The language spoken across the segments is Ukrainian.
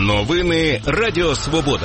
Новини Радіо Свобода.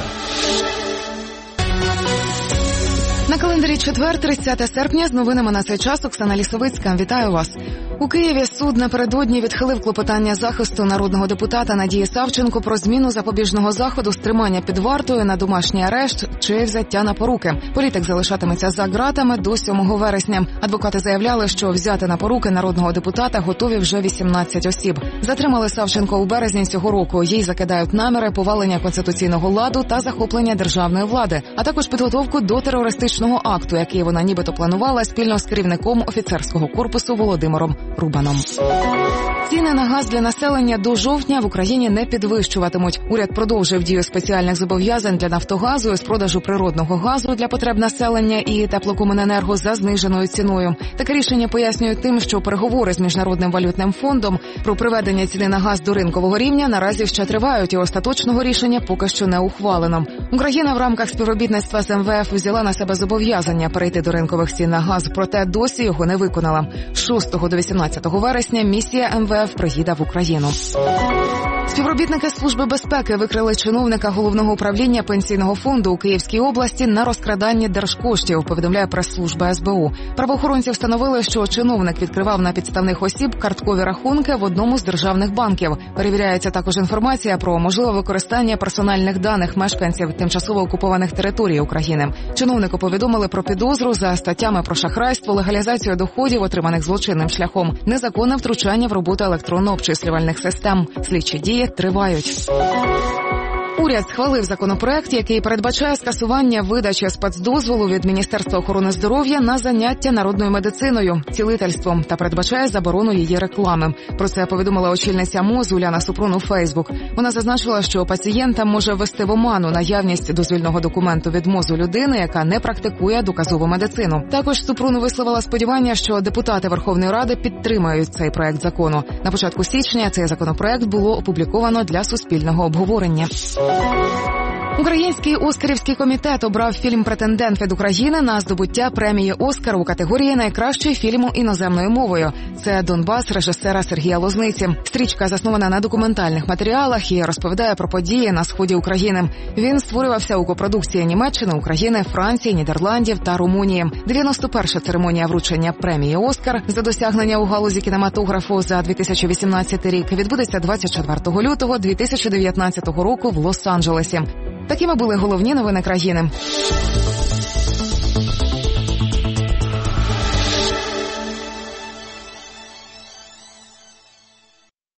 На календарі четвер, 30 серпня, з новинами на цей час Оксана Лісовицька. Вітаю вас. У Києві суд напередодні відхилив клопотання захисту народного депутата Надії Савченко про зміну запобіжного заходу з тримання під вартою на домашній арешт чи взяття на поруки. Політик залишатиметься за ґратами до 7 вересня. Адвокати заявляли, що взяти на поруки народного депутата готові вже 18 осіб. Затримали Савченко у березні цього року. Їй закидають наміри повалення конституційного ладу та захоплення державної влади, а також підготовку до терористичного акту, який вона нібито планувала спільно з керівником офіцерського корпусу Володимиром Рубаном. Ціни на газ для населення до жовтня в Україні не підвищуватимуть. Уряд продовжив дію спеціальних зобов'язань для «Нафтогазу» з продажу природного газу для потреб населення і теплокомуненерго за зниженою ціною. Таке рішення пояснюють тим, що переговори з Міжнародним валютним фондом про приведення ціни на газ до ринкового рівня наразі ще тривають, і остаточного рішення поки що не ухвалено. Україна в рамках співробітництва з МВФ взяла на себе зобов'язання перейти до ринкових цін на газ, проте досі його не виконала. З 6 до 18 вересня місія МВФ приїде в Україну. Співробітники Служби безпеки викрили чиновника Головного управління Пенсійного фонду у Київській області на розкраданні держкоштів, повідомляє прес-служба СБУ. Правоохоронці встановили, що чиновник відкривав на підставних осіб карткові рахунки в одному з державних банків. Перевіряється також інформація про можливе використання персональних даних мешканців тимчасово окупованих територій України. Чиновнику повідомили про підозру за статтями про шахрайство, легалізацію доходів, отриманих злочинним шляхом, незаконне втручання в роботу електронно-обчислювальних систем. Слідчі дії тривають. Уряд схвалив законопроект, який передбачає скасування видачі спецдозволу від Міністерства охорони здоров'я на заняття народною медициною, цілительством та передбачає заборону її реклами. Про це повідомила очільниця МОЗ Уляна Супрун у Фейсбук. Вона зазначила, що пацієнта може ввести в оману наявність дозвільного документу від МОЗу людини, яка не практикує доказову медицину. Також Супрун висловила сподівання, що депутати Верховної Ради підтримають цей проект закону. На початку січня цей законопроект було опубліковано для суспільного обговорення. Український Оскарівський комітет обрав фільм «Претендент» від України на здобуття премії «Оскар» у категорії «Найкращий фільм іноземною мовою». Це «Донбас» режисера Сергія Лозниці. Стрічка заснована на документальних матеріалах і розповідає про події на сході України. Він створювався у копродукції Німеччини, України, Франції, Нідерландів та Румунії. 91-ша церемонія вручення премії «Оскар» за досягнення у галузі кінематографу за 2018 рік відбудеться 24 лютого 2019 року в Лос-Анджелесі. Такими були головні новини країни.